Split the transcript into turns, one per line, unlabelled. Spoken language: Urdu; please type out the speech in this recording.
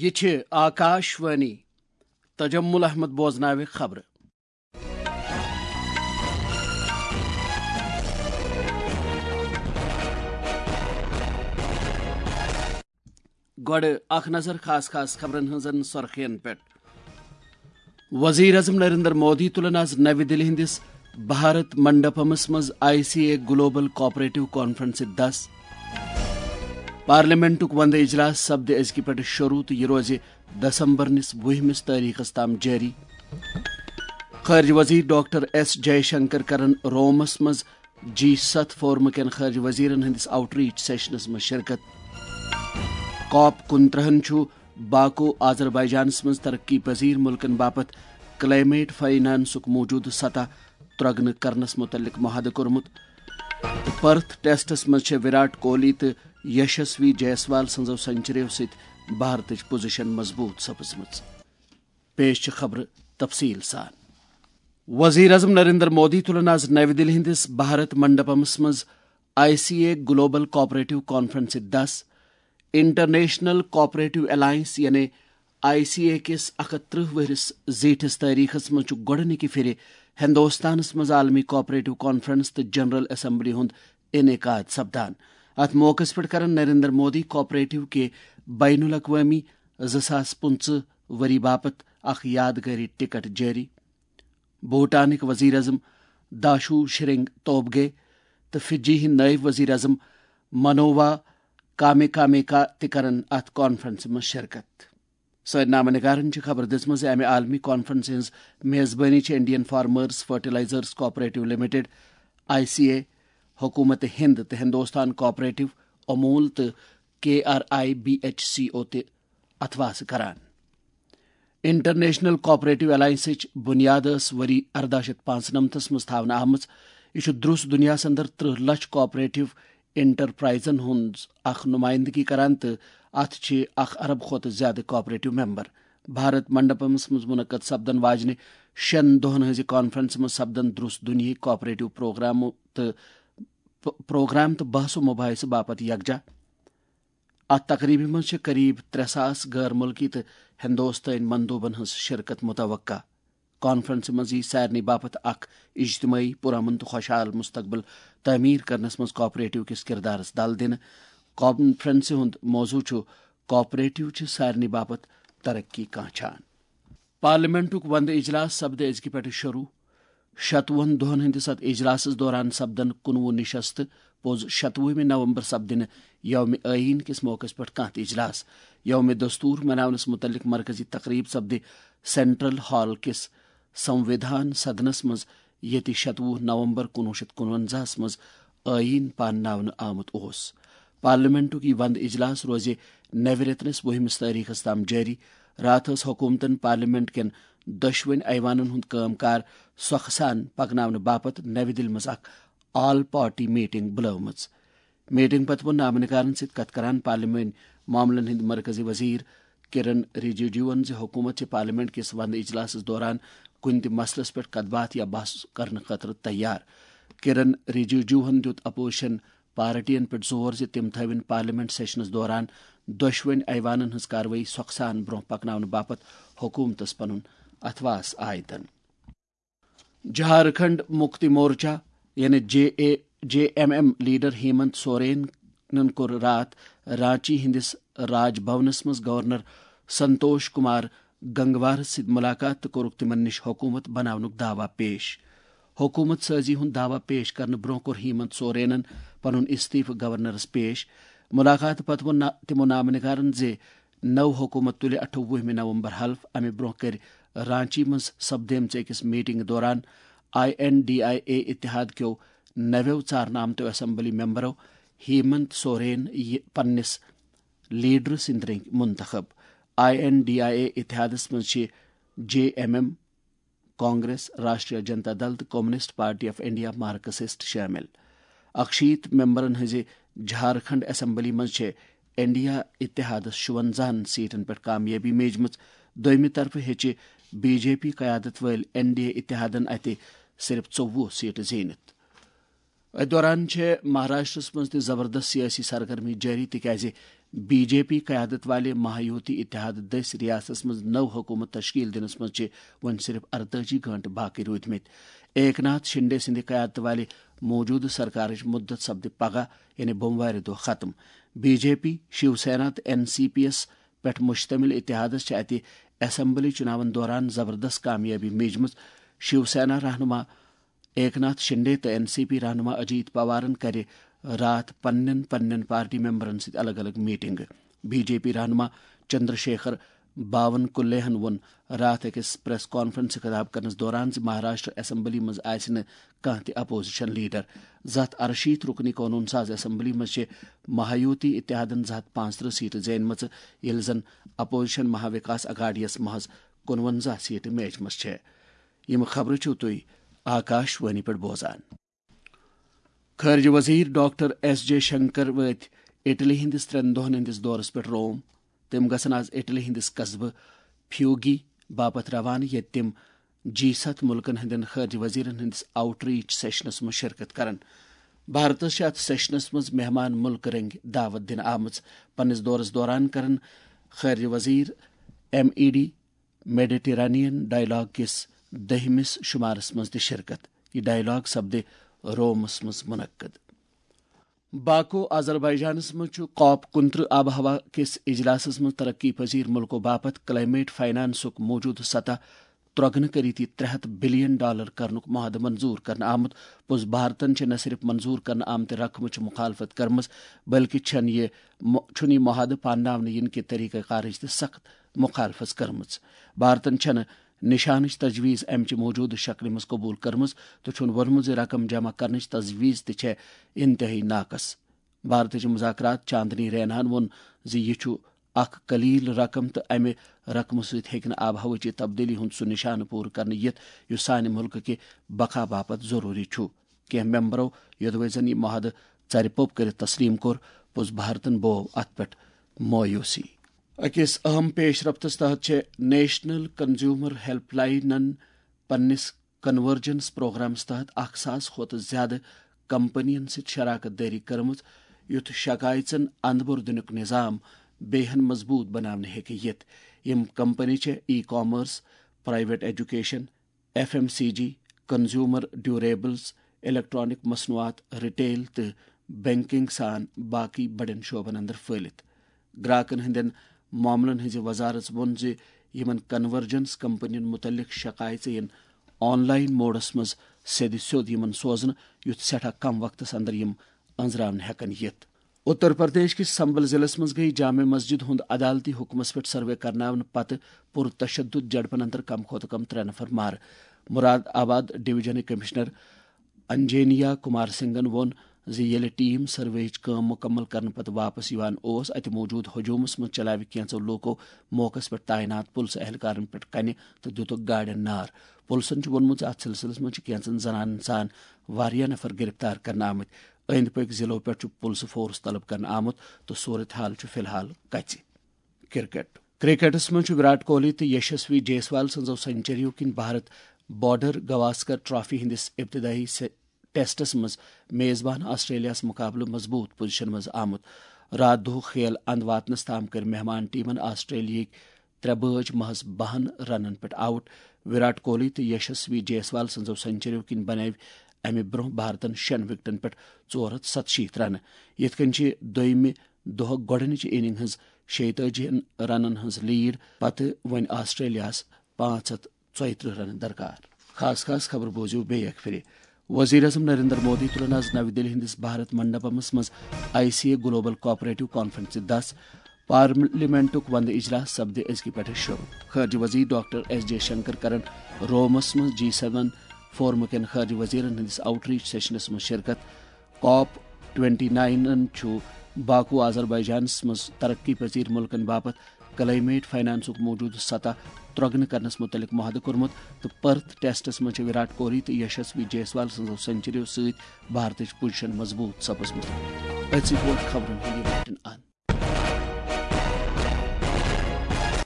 یہ آکاشوانی تجمل احمد بوزناو خبر. گوڑ اخ نظر خاص خبرن ہنزن سرخین پہ. وزیر اعظم نریندر مودی تلن آز نوی دلی ہندس بھارت منڈپمس مز ICA گلوبل کوآپریٹو کانفرنس 10. پارلیمنٹک وند اجلاس سپد ازکہ پہ شروع تو یہ روز دسمبر نس 20 تاریخس تام جاری. خارجہ وزیر ڈاکٹر S جے شنکر کرن رومس مز G7 فورم کن خارجہ وزیرن ہندس آؤٹ ریچ سیشنس مز شرکت. COP 19 باکو آذربائیجانس مز ترقی پذیر ملکن باپت کلائمیٹ فائنانسک موجود سطح ترگن کرنس متعلق معاہدہ کورمت. پرتھ ٹیسٹس مز وراٹ کوہلی تو یشسوی جیسوال سنزو سنچریو ست بھارت پوزیشن مضبوط سپزم. پیش خبر تفصیل سان. وزیر اعظم نریندر مودی تلن آز نوی دلی ہندس بھارت منڈپمس مز ICA global cooperative conference 10 international cooperative alliance یعنی ICA کس 31 ورس زیٹھس تاریخس مز گۄڈنِکہِ پھر ہندوستانس مز عالمی کوآپریٹو کانفرنس تو جنرل اسمبلی ہند انعقاد سپدان. ات موقع پہ کرن نریندر مودی کوآپریٹو کے بین الاقوامی 2025 وری باپت اخ یادگاری ٹکٹ جاری. بھوٹانک وزیر اعظم داشو شرنگ توبگے تو فجی ہند نائب وزیر اعظم منووا کامیکامیکا تہ کرن ات کانفرنس مز شرکت. سٲنۍ نامہ نگارن خبر دِژمٕژ زِ امہ عالمی کانفرنس ہٕنٛز میزبٲنی چھِ Indian farmers fertilizers cooperative limited ICA حکومت ہند تو ہندوستان کوآپریٹو امول تو KRIBHCO تہ اتواس کران. انٹرنیشنل کوآپریٹو الائنسٕچ بنیاد ؤری 1895 مز تھاونہٕ آمٕژ. یہ دروس دنیاہس اندر 30 لچھ کوآپریٹو انٹرپرائزن ہنز اخ نمائندگی کران تو ات 1 ارب کھت زیادہ کوآپریٹو ممبر. بھارت منڈپمس مز منعقد سپدن واجنہ 6 دہن ہز کانفرنس مز سپدن دروس دنیا کوآپریٹو پروگرام تو بحث و مباحثہ باپت یکجا. ات تقریبہ مز قریب 300 غیر ملکی تو ہندوستانی مندوبن ہز شرکت متوقع. کانفرنس مز سارنی باپت اخ اجتماعی پرامن تو خوشحال مستقبل تعمیر کرنس مز کوآپریٹو کس کردارس دل دن. کانفرنس ہند موضوع کوآپریٹو سارنی باپت ترقی کانچھان. پارلیمنٹک وند اجلاس سپد ازکہ پہ شروع. 26 دہن ہندس ات اجلاس دوران سپدن 19 نشست پوز 26 نومبر سپدن یوم آئین کس موقع پہ کانت اجلاس. یوم دستور مناونس متعلق مرکزی تقریب سپد سینٹرل ہال کس سمویدھان سدنس مز یت 26 نومبر 1949 مز آئین پانناون آمت اوس. پارلیمنٹک یہ وند اجلاس روز نوِ رٮ۪تنس 20 تاریخس تام جاری. رات حکومتن پارلیمنٹ کن دشوین ایوانن ہند کام کار سۄخ سان پکناونہٕ باپت نوِ دِلہِ منٛز اکھ آل پارٹی میٹنگ بلٲومٕژ. میٹنگ پتہٕ ووٚن نامہ نگارن سۭتۍ کتھ کران پارلیمانی معاملن ہند مرکزی وزیر کرن رجیجوَن زِ حکومت چھِ پارلیمنٹ کس وند اجلاس دوران کُنہِ تہِ مسلس پٮ۪ٹھ کتھ باتھ یا بحث کرنہٕ خٲطرٕ تیار. کرن رجیجوَن دیُت اپوزیشن پارٹین پٮ۪ٹھ زور زِ تِم تھاوِن پارلیمنٹ سیشنس دوران دۄشوٕنی ایوانن ہٕنٛز کاروٲیی سۄخ سان برونٛہہ پکناونہٕ باپت حکومتس پنُن اتھواس آیدن. جھارکھنڈ مکتی مورچہ یعنی JMM لیڈر ہیمنت سورینن کور رات رانچی ہندس راج بھونس مز گورنر سنتوش کمار گنگوار ست ملاقات تو کورک تمن نش حکومت بناونک دعوی پیش. حکومت سازی ہند دعوی پیش کرنے برہ کور ہیمنت سورینن پنن استعفہ گورنرس پیش. ملاقات پتہ وون تمو نامہ نگارن زِ نو حکومت تُلہِ 28 نومبر حلف. امہ برہ کر رانچی مز سپدیمژ أکِس میٹنگ دوران INDIA اتحاد کیو نویو ژارنہٕ آمتو اسمبلی ممبرو ہیمنت سورین پننس لیڈر سند رنگ منتخب. INDIA اتحادس مز JMM کانگریس راشٹریہ جنتا دل تو Communist Party of India Marxist شامل. 61 ممبرن ہز جھارکھنڈ اسمبلی مز انڈیا اتحادس 56 سیٹن پہ کامیابی میجمژ. دویمہ طرف ہیچہ BJP قیادت ول NDA اتحادن اتہ صرف 24 سیٹیں زینت. ات دوران مہاراشٹرس مز تہ زبردست سیاسی سرگرمی جاری تکیازِ بی جے پی قیادت والے مہایوتی اتحاد دس ریاستس مز نو حکومت تشکیل دنس مز ون صرف 48 گھنٹہ باقی روٗدمٕتۍ ایک ناتھ شنڈے سندِ قیادت والے موجودٕ سرکارٕچ مدت سپدِ پگہ یعنی بوموارِ دۄہ ختم بی جے پی شیو سینا تو این سی پی یس پٮ۪ٹھ مشتمل اتحادس اتہ اسمبلی چناون دوران زبردست کامیابی میجمٕژ شیو سینا رہنما ایک ناتھ شنڈے تو این سی پی رہنما اجیت پوارن کرِ رات پنن پارٹی ممبرن ست الگ الگ میٹنگ بی جے پی رہنما چندر شیکھر باون کلیہن وون رات أکس پریس کانفرنس خطاب کرنس دوران مہاراشٹر اسمبلی مز آسہِ نہٕ کانٛہہ تہِ اپوزیشن لیڈر 268 رکنی قونون ساز اسمبلی مز مہایوتی اتحادن 235 سیٹہٕ زینمژ ییٚلہِ زن اپوزیشن مہاوکاس اگاڈیس محض 59 سیٹہٕ میجمژ چھےٚ یم خبرٕ چھِو تُہۍ آکاش وانی پٮ۪ٹھ بوزان خارجہ وزیر ڈاکٹر ایس جے شنکر وٲتۍ اٹلی ہندس 3 دۄہن ہندس دورس پٮ۪ٹھ روم تم گژھن آز اٹلی ہندس قصبہ فیوگی باپت روانہ ییٚتہِ تم G7 ملکن ہندین خارجہ وزیرن ہندس آؤٹ ریچ سیشنس مز شرکت کرن بھارتس ات سیشنس مز مہمان ملک رنگ دعوت دن آمٕژ پننس دورس دوران کرن خارجہ وزیر MED میڈیٹرینین ڈائلاگ کس 10مس شمارس مز تہ شرکت یہ ڈائلاگ سپدِ رومس مز منعقد باکو آذربائیجانس مز COP 29 آب ہوا کس اجلاسس مز ترقی پذیر ملکو باپت کلائمیٹ فائنانسک موجودہ سطح ترگنہ کریت $300 بلین کرنک معاہدہ منظور کرنا آمت پوٚز بھارتن نہ صرف منظور کرنا آمت رقمچ مخالفت کرمز بلکہ چھن یہ معاہدہ پانناونہ ین کہ طریقہ کارچ تہ سخت مخالفت کرمز بھارتن چھنہ نشانچ تجویز امچ موجودہ شکل مز قبول کرمز تو چھن وونمت رقم جمع کرنچ تجویز تہ چھے انتہائی ناقص بھارتچ مذاکرات چاندنی ریناہن وون یہ چھُ اخ قلیل رقم تو امہ رقمہ ست ہیکہ آب ہوچ تبدیلی ہند سہ نشانہ پور کرنے یت یس سانہ ملک کے بقا باپت ضروری چھُ کینٛہہ ممبرو یودوے زن یہ معاہدہ ژرِ پوٚپ کٔرتھ تسلیم کوٚر پوٚز بھارتن بوو ات پٮ۪ٹھ مویوٗسی أکِس اہم پیش رفتس تحت نیشنل کنزیومر ہیلپ لائنن پننس کنورجنس پروگرامس تحت 1000 کھۄتہٕ زیادٕ کمپنین سۭتۍ شراکت دٲری کٔرمٕژ یُتھ شکایژن اندبور دِنُک نظام بیٚیہِ ہن مضبوط بناونہٕ ہیٚکہِ یِتھ یم کمپنی چھےٚ E-commerce private education FMCG consumer durables electronic مصنوعات ریٹیل تہٕ بینکنگ سان باقی بڑین شعبن اندر پھٔہلِتھ گراکن ہندین معاملن ہٕنٛزِ وزارت ووٚن زِ یمن کنورجنس کمپنین متعلق شکایژٕ ین آن لائن موڈس مز سیٚدِ سیوٚد یمن سوزنہٕ یُتھ سٹھاہ کم وقتس اندر یم أنزراونہٕ ہیکن یِتھ اتر پردیش کس سمبل ضلعس مز گئی جامع مسجد ہند عدالتی حکمس پہ سروے کرناونہٕ پتہٕ پرتشدد جھڑپن اندر کم کھوتہٕ کم 3 نفر مارٕ مراد آباد ڈویژنٕکۍ کمشنر انجینیا کمار سنگھن ووٚن زِ ییٚلہِ ٹیم سروےچ کٲم مکمل کرنہٕ پتہٕ واپس یوان اوس اتہِ موجود ہجومس منٛز چلاوِ کینٛژو لوٗکو موقعس پٮ۪ٹھ تعینات پُلسہٕ اہلکارن پٮ۪ٹھ کنہِ تہٕ دِتُکھ گاڑٮ۪ن نار پُلسن چھُ ووٚنمُت زِ اتھ سلسلس منٛز چھِ کینٛژن زنانن سان واریاہ نفر گرفتار کرنہٕ آمٕتۍ أنٛدۍ پٔکۍ ضلعو پٮ۪ٹھ چھُ پُلسہٕ فورس طلب کرنہٕ آمُت تہٕ صورت حال چھُ فِلحال کَژِ کرکٹس منٛز چھُ وراٹ کوہلی تہٕ یشسوی جیسوال سٕنٛزو سنچریو کِنۍ بھارت بارڈر گواسکر ٹرافی ہندس ابتدائی ٹیسٹس مز میزبان آسٹریلیاہس مقابلہٕ مضبوط پوزیشن مز آمُت رات دۄہُک کھیل اند واتنس تام کٔرۍ مہمان ٹیمن آسٹریلیاہٕکۍ 3 بٲج محض 12 رنن پٮ۪ٹھ آؤٹ وراٹ کوہلی تہٕ یشسوی جیسوال سٕنٛزو سنچریو کِنۍ بنٲوۍ امہِ برونٛہہ بھارتن 6 وکٹن پٮ۪ٹھ 467 رنہٕ یِتھ کٔنۍ چھِ دوٚیمہِ دۄہُک گۄڈٕنِچہِ اِننگ ہٕنٛز 46 رنن ہٕنٛز لیڈ پتہٕ وۄنۍ آسٹریلیاہس 534 رنہٕ درکار خاص خبر بوزِو بیٚیہِ اکہِ پھِرِ وزیر اعظم نریندر مودی تُلن آز نو دِلہِ ہندس بھارت منڈپمس مز ICA گلوبل کوآپریٹو کانفرنس 10 پارلیمنٹُک وندٕ اجلاس سپدِ أزکہِ پٮ۪ٹھٕ شروع خارجہ وزیر ڈاکٹر ایس جے شنکر کرن رومس مز G7 فورمہٕ کٮ۪ن خارجہ وزیرن ہندس آؤٹ ریچ سیشنس مز شرکت COP 29 چھُ باکو آذربائیجانس مز ترقی پذیر ملکن باپت کلائمیٹ فائنانسک موجودہ سطح ترگنہٕ کرنس متعلق معاہدٕ کوٚرمُت تہٕ پرتھ ٹیسٹس منٛز چھِ وراٹ کوہلی تہٕ یشسوی جیسوال سٕنٛزو سنچریو سۭتۍ بھارتٕچ پوزیشن مضبوط سپٕزمٕژ۔